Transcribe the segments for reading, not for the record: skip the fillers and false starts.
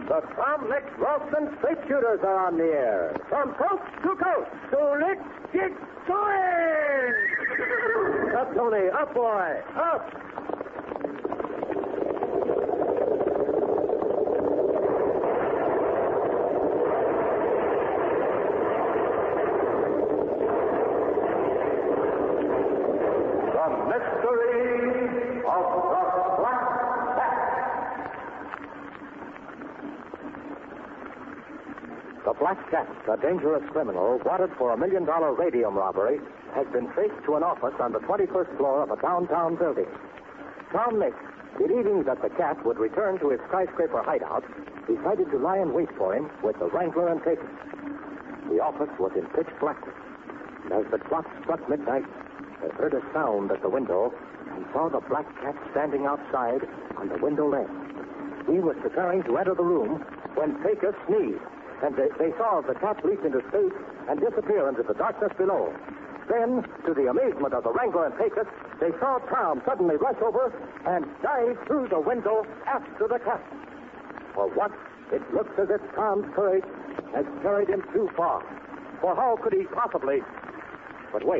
The Tom Mix Ralston Straight Shooters are on the air. From coast to coast. So let's get going! Up, Tony. Up, boy. Up! The Mystery of the Black Cat. The Black Cat, a dangerous criminal wanted for $1 million radium robbery, has been traced to an office on the 21st floor of a downtown building. Tom Mix, believing that the cat would return to his skyscraper hideout, decided to lie in wait for him with the Wrangler and Pecos. The office was in pitch blackness. And as the clock struck midnight, they heard a sound at the window and saw the Black Cat standing outside on the window ledge. He was preparing to enter the room when Pecos sneezed, and they saw the cat leap into space and disappear into the darkness below. Then, to the amazement of the Wrangler and Pecos, they saw Tom suddenly rush over and dive through the window after the cat. For once, it looks as if Tom's courage has carried him too far. For how could he possibly... But wait.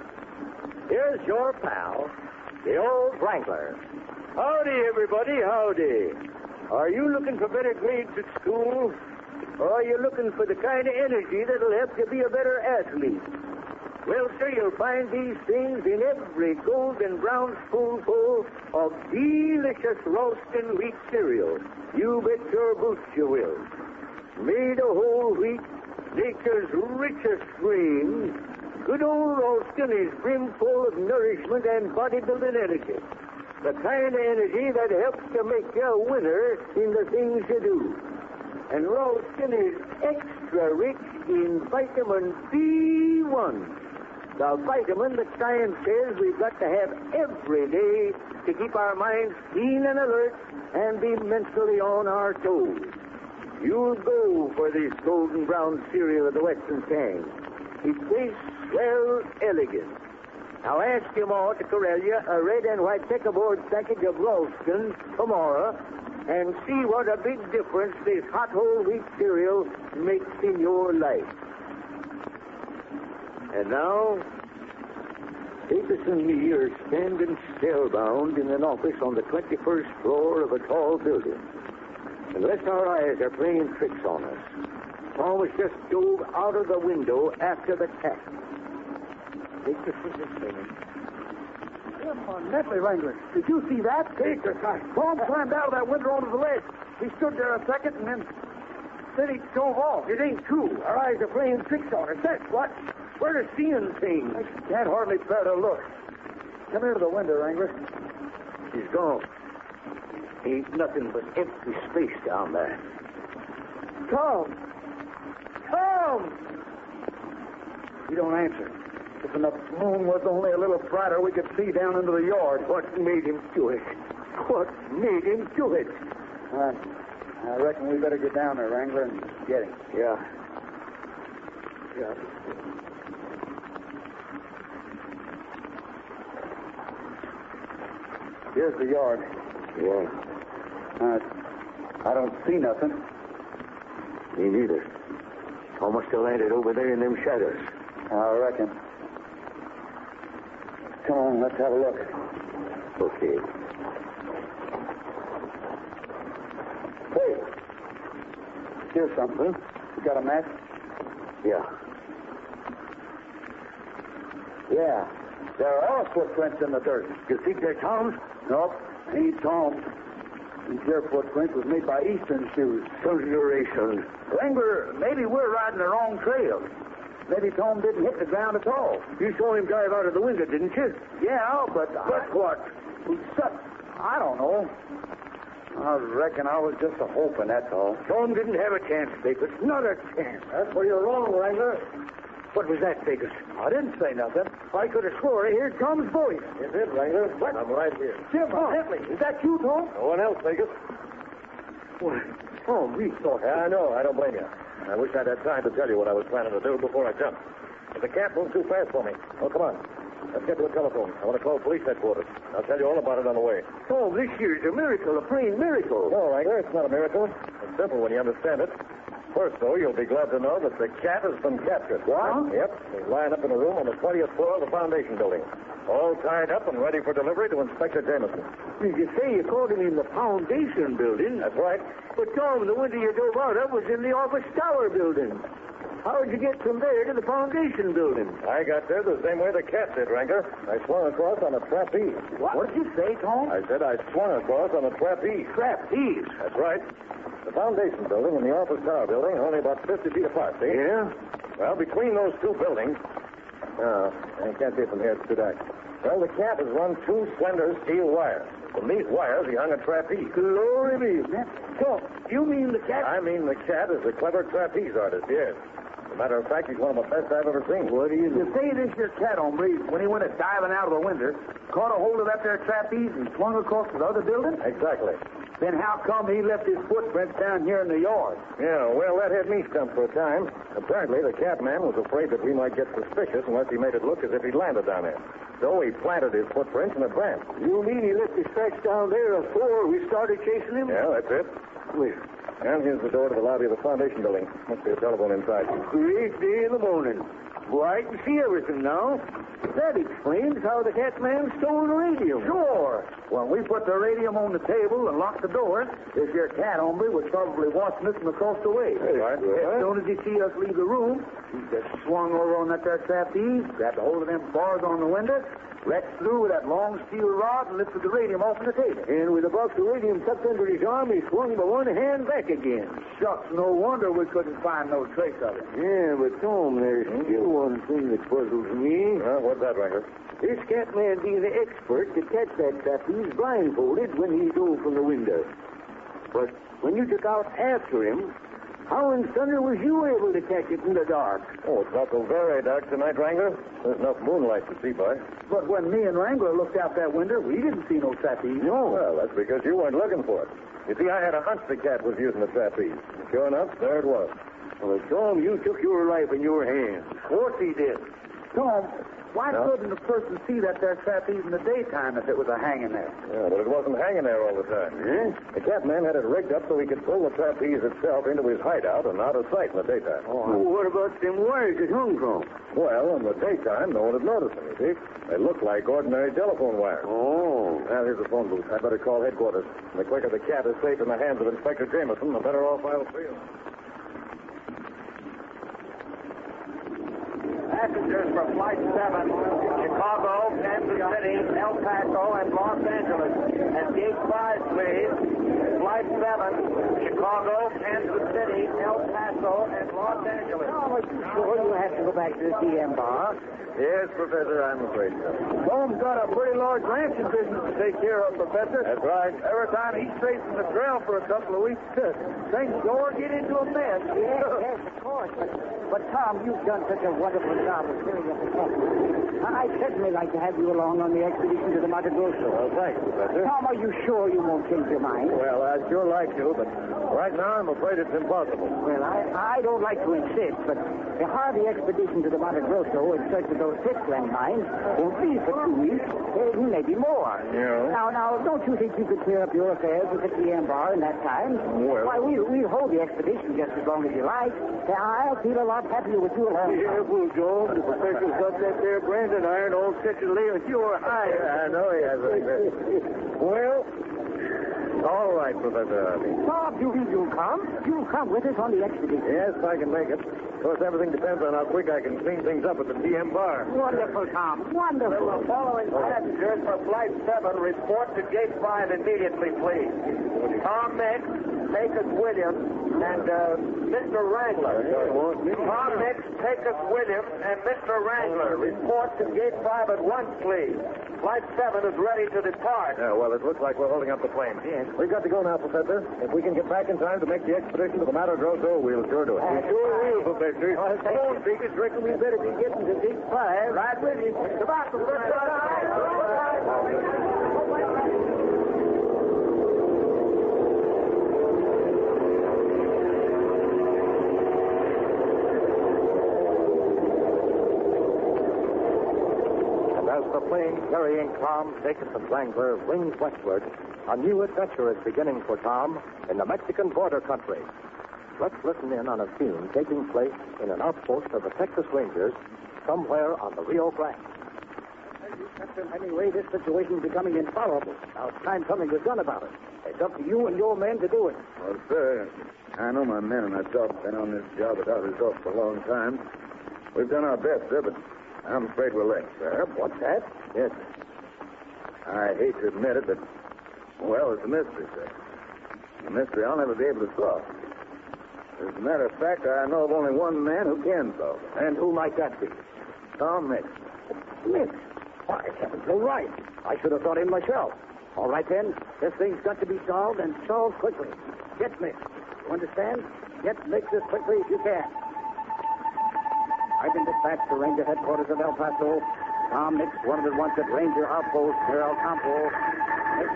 Here's your pal, the old Wrangler. Howdy, everybody, howdy. Are you looking for better grades at school? Or are you looking for the kind of energy that'll help you be a better athlete? Well, sir, you'll find these things in every golden brown spoonful of delicious Ralston wheat cereal. You bet your boots you will. Made of whole wheat, nature's richest grain, good old Ralston is brimful of nourishment and bodybuilding energy. The kind of energy that helps to make you a winner in the things you do. And Ralston is extra rich in vitamin B1. The vitamin that science says we've got to have every day to keep our minds keen and alert and be mentally on our toes. You'll go for this golden brown cereal of the Western Tang. It tastes well elegant. Now ask your ma to corral you a red and white checkerboard package of Ralston tomorrow and see what a big difference this hot whole wheat cereal makes in your life. And now, Pecos and me are standing spellbound in an office on the 21st floor of a tall building. Unless our eyes are playing tricks on us, Tom has just dove out of the window after the cat. Pecos is the same. Nephew Wrangler, did you see that? Pecos, Tom climbed out of that window onto the ledge. He stood there a second and then he dove off. It ain't true. Our eyes are playing tricks on us. That's what. We're seeing things. I can't hardly bear to look. Come here to the window, Wrangler. He's gone. Ain't nothing but empty space down there. Tom! Tom! He don't answer. If the moon was only a little brighter, we could see down into the yard. What made him do it? What made him do it? I reckon we better get down there, Wrangler, and get him. Yeah. Here's the yard. Yeah. I don't see nothing. Me neither. Almost still landed over there in them shadows. I reckon. Come on, let's have a look. Okay. Hey, here's something. You got a match? Yeah. Yeah. There are footprints in the dirt. You think they're Tom's? Nope, ain't Tom. These here footprints was made by Eastern shoes. Consideration. Wrangler, maybe we're riding the wrong trail. Maybe Tom didn't hit the ground at all. You saw him dive out of the window, didn't you? Yeah, but what? I don't know. I reckon I was just a-hoping, that's all. Tom didn't have a chance, Pecos. Not a chance. That's where you're wrong, Wrangler. What was that, Pecos? I didn't say nothing. I could have swore I heard Tom's voice. You did, Wrangler. What? I'm right here. Jim, Bentley, is that you, Tom? No one else, Pecos. What? Tom, we thought... Yeah, I know. I don't blame you. I wish I'd had time to tell you what I was planning to do before I jumped. But the cat moved too fast for me. Oh, come on. Let's get to a telephone. I want to call police headquarters. I'll tell you all about it on the way. Tom, this here's a miracle, a plain miracle. No, Wrangler, it's not a miracle. It's simple when you understand it. First, though, you'll be glad to know that the cat has been captured. What? Yep. He's lying up in a room on the 20th floor of the foundation building. All tied up and ready for delivery to Inspector Jameson. Did you say you caught him in the foundation building? That's right. But, Tom, the window you drove out of was in the office tower building. How'd you get from there to the foundation building? I got there the same way the cat did, Wrangler. I swung across on a trapeze. What did you say, Tom? I said I swung across on a trapeze. Trapeze? That's right. The foundation building and the office tower building are only about 50 feet apart, see? Yeah? Well, between those two buildings... Oh, I can't see it from here. It's too dark. Well, the cat has run two slender steel wires. From these wires, he hung a trapeze. Glory be. So, you mean the cat? I mean, the cat is a clever trapeze artist, yes. As a matter of fact, he's one of the best I've ever seen. What do you You say this your cat, hombre, when he went diving out of the window, caught a hold of that there trapeze and swung across to the other building? Exactly. Then how come he left his footprints down here in the yard? Yeah, well, that had me stumped for a time. Apparently, the cat man was afraid that we might get suspicious unless he made it look as if he'd landed down there. So he planted his footprints in advance. You mean he left his tracks down there before we started chasing him? Yeah, that's it. Where? And here's the door to the lobby of the foundation building. Must be a telephone inside. Great day in the morning. Well, I can see everything now. That explains how the cat man stole the radium. Sure. When we put the radium on the table and locked the door, this your cat, hombre, was probably watching us from across the way. Right. As soon as he see us leave the room, he just swung over on that there trapeze, grabbed a hold of them bars on the window, reached through with that long steel rod and lifted the radium off the table. And with a box of radium tucked under his arm, he swung by one hand back again. Shucks, no wonder we couldn't find no trace of it. Yeah, but Tom, there's still one thing that puzzles me. What's that, Wrangler? This cat man being the expert to catch that trapeze blindfolded when he dove from the window. But when you took out after him, how in thunder was you able to catch it in the dark? Oh, it's not so very dark tonight, Wrangler. There's enough moonlight to see by. But when me and Wrangler looked out that window, we didn't see no trapeze. No. Well, that's because you weren't looking for it. You see, I had a hunch the cat was using the trapeze. Sure enough, there it was. Well, Tom, you took your life in your hands. Of course he did. Tom, why No? couldn't a person see that there trapeze in the daytime if it was a hanging there? Yeah, but it wasn't hanging there all the time. Eh? The cat man had it rigged up so he could pull the trapeze itself into his hideout and out of sight in the daytime. Well, what about them wires it hung from? Well, in the daytime, no one would notice them, you see. They look like ordinary telephone wires. Oh. Now, here's the phone booth. I'd better call headquarters. And the quicker the cat is safe in the hands of Inspector Jameson, the better off I'll feel. Passengers for Flight 7, Chicago, Kansas City, El Paso, and Los Angeles. At gate 5, please. Flight 7, Chicago, Kansas City, El Paso, and Los Angeles. Oh, are you sure you have to go back to the TM bar? Yes, Professor, I'm afraid so. Tom's got a pretty large ranching business to take care of, Professor. That's right. Every time he's tracing the trail for a couple of weeks, things sure get into a mess. Yes, of course. But Tom, you've done such a wonderful job of clearing up the problem. I'd certainly like to have you along on the expedition to the Mato Grosso. Well, thanks, Professor. Tom, are you sure you won't change your mind? Well, I'd sure like to, but right now I'm afraid it's impossible. Well, I don't like to insist, but the Harvey expedition to the Mato Grosso in search of those Fixland mines won't be for 2 weeks, maybe more. Yeah? Now, don't you think you could clear up your affairs with the TM bar in that time? Well- Why, we'll hold the expedition just as long as you like. I'll feel a lot happier with you along. Careful, Joe. The professor's got that there branding iron all set to lay with your hide. I know he has, Wrangler. Well, all right, Professor Harvey. Bob, you'll come? You'll come with us on the expedition. Yes, I can make it. Of course, everything depends on how quick I can clean things up at the TM bar. Wonderful, Tom. Wonderful. Following passengers for Flight 7, report to gate 5 immediately, please. Tom Mix, Pecos Williams, and Mr. Wrangler. Tom Mix, Pecos Williams, and Mr. Wrangler. Report to gate 5 at once, please. Flight 7 is ready to depart. Yeah, well, it looks like we're holding up the plane. Yes. We've got to go now, Professor. If we can get back in time to make the expedition to the Mato Grosso, we'll sure do it. Sure will, Professor. Come on, Pecos. Reckon we better be getting to Gate 5. Right with you. Come on, the plane carrying Tom, Nick, and Wrangler wings westward, a new adventure is beginning for Tom in the Mexican border country. Let's listen in on a scene taking place in an outpost of the Texas Rangers somewhere on the Rio Grande. Captain Hemingway, this situation is becoming intolerable. Now it's time something was done about it. It's up to you and your men to do it. Well, sir, I know my men and myself have been on this job without results for a long time. We've done our best, sir, but I'm afraid we're late, sir. What's that? Yes. I hate to admit it, but, well, it's a mystery, sir. A mystery I'll never be able to solve. As a matter of fact, I know of only one man who can solve it. And who might that be? Tom Mix. Mix? Why, heavens, you're right. I should have thought him myself. All right, then. This thing's got to be solved, and solved quickly. Get Mix. You understand? Get Mix as quickly as you can. I've been dispatched to Ranger headquarters of El Paso. Tom Mix wanted at once at Ranger outpost near El Campo. Mix,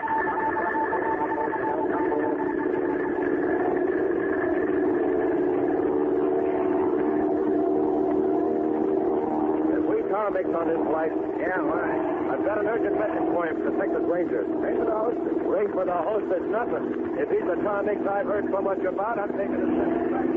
Tom Mix on his flight. Yeah, why? I've got an urgent message for him from the Texas Rangers. Ring for the hostess. Ring for the hostess, nothing. If he's the Tom Mix I've heard so much about, I'm taking his message back.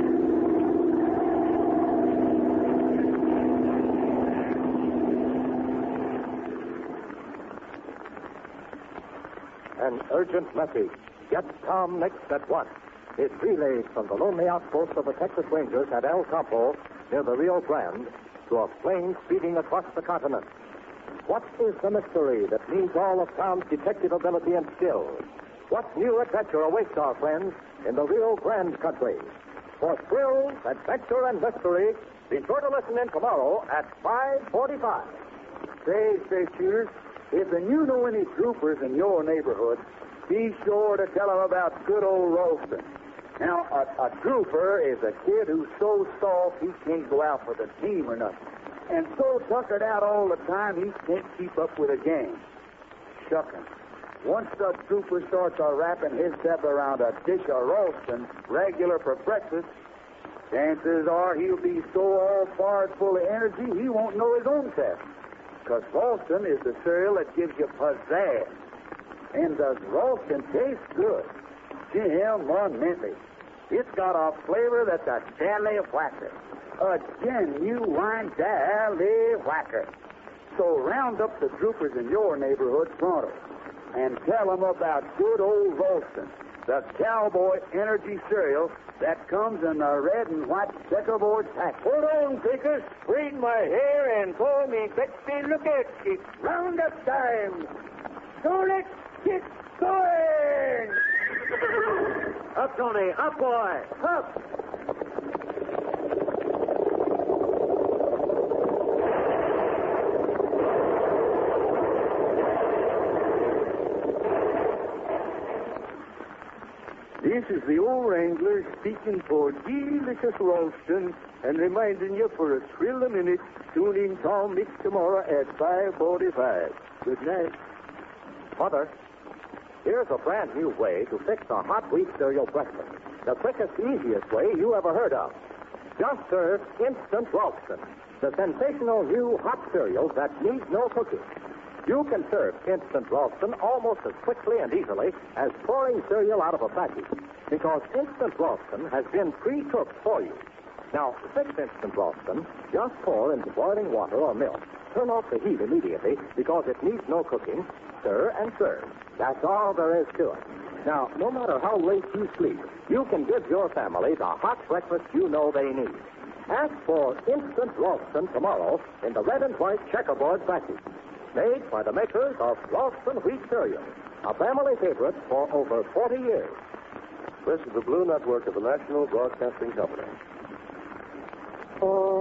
An urgent message. Get Tom Mix at once. It's relayed from the lonely outpost of the Texas Rangers at El Campo, near the Rio Grande, to a plane speeding across the continent. What is the mystery that needs all of Tom's detective ability and skill? What new adventure awaits our friends in the Rio Grande country? For thrills, adventure, and mystery, be sure to listen in tomorrow at 5:45. Say, shooters, if you know any troopers in your neighborhood, be sure to tell them about good old Ralston. Now, a trooper is a kid who's so soft he can't go out for the team or nothing. And so tuckered out all the time he can't keep up with a gang. Shuckin'. Once the trooper starts wrapping himself around a dish of Ralston regular for breakfast, chances are he'll be so all fired full of energy he won't know his own self. Because Ralston is the cereal that gives you pizzazz. And does Ralston taste good? Genuinely. It's got a flavor that's a jelly whacker. A genuine jelly whacker. So round up the troopers in your neighborhood pronto and tell them about good old Ralston, the cowboy energy cereal that comes in a red and white checkerboard pack. Hold on, Pickers. Braid my hair and call me Betsy Lookout. It's roundup time. So let's get going. Up, Tony. Up, boy. Up. This is the old Wrangler speaking for delicious Ralston and reminding you for a thrill a minute, tune in Tom Mix tomorrow at 5:45. Good night. Mother, here's a brand new way to fix a hot wheat cereal breakfast. The quickest, easiest way you ever heard of. Just serve Instant Ralston, the sensational new hot cereal that needs no cooking. You can serve Instant Ralston almost as quickly and easily as pouring cereal out of a package, because Instant Ralston has been pre-cooked for you. Now, to fix Instant Ralston, just pour into boiling water or milk. Turn off the heat immediately, because it needs no cooking. Stir and serve. That's all there is to it. Now, no matter how late you sleep, you can give your family the hot breakfast you know they need. Ask for Instant Ralston tomorrow in the red and white checkerboard package. Made by the makers of Ralston Wheat Cereal, a family favorite for over 40 years. This is the Blue Network of the National Broadcasting Company. Oh.